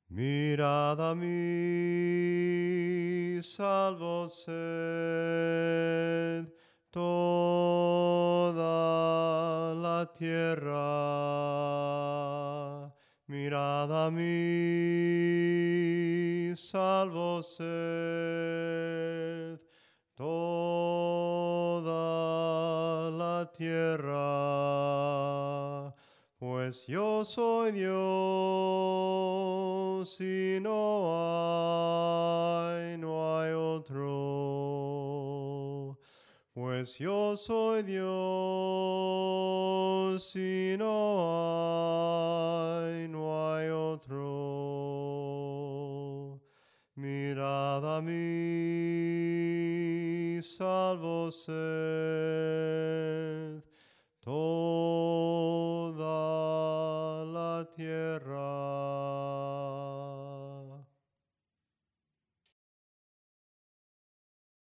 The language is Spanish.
Mirad a mí, salvo sed toda la tierra. Mirad a mí, salvo sed toda la tierra. Pues yo soy Dios y no hay otro. Pues yo soy Dios y no hay otro. Mirad a mí, salvo sed toda la tierra.